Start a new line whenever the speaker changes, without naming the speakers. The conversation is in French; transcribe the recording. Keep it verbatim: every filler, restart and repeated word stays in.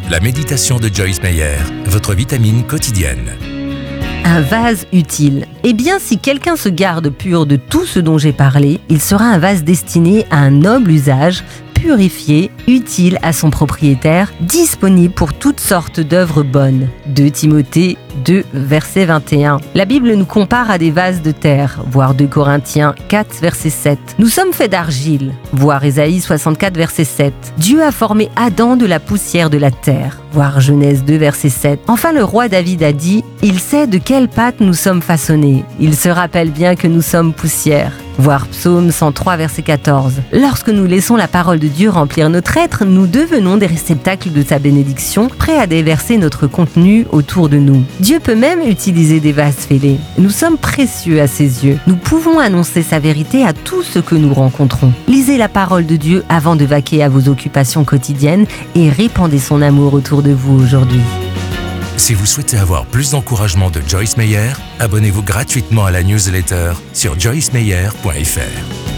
La méditation de Joyce Meyer, votre vitamine quotidienne.
Un vase utile. Eh bien, si quelqu'un se garde pur de tout ce dont j'ai parlé, il sera un vase destiné à un noble usage, purifié, utile à son propriétaire, disponible pour toutes sortes d'œuvres bonnes. deux Timothée deux, verset vingt et un. La Bible nous compare à des vases de terre, voir deux Corinthiens quatre, verset sept. Nous sommes faits d'argile, voir Ésaïe soixante-quatre, verset sept. Dieu a formé Adam de la poussière de la terre, voir Genèse deux, verset sept. Enfin, le roi David a dit « Il sait de quelle pâte nous sommes façonnés. Il se rappelle bien que nous sommes poussière. » Voir Psaume cent trois, verset quatorze. Lorsque nous laissons la parole de Dieu remplir notre être, nous devenons des réceptacles de sa bénédiction, prêts à déverser notre contenu autour de nous. Dieu peut même utiliser des vases fêlés. Nous sommes précieux à ses yeux. Nous pouvons annoncer sa vérité à tous ceux que nous rencontrons. Lisez la parole de Dieu avant de vaquer à vos occupations quotidiennes et répandez son amour autour de vous aujourd'hui.
Si vous souhaitez avoir plus d'encouragement de Joyce Meyer, abonnez-vous gratuitement à la newsletter sur joyce meyer point f r.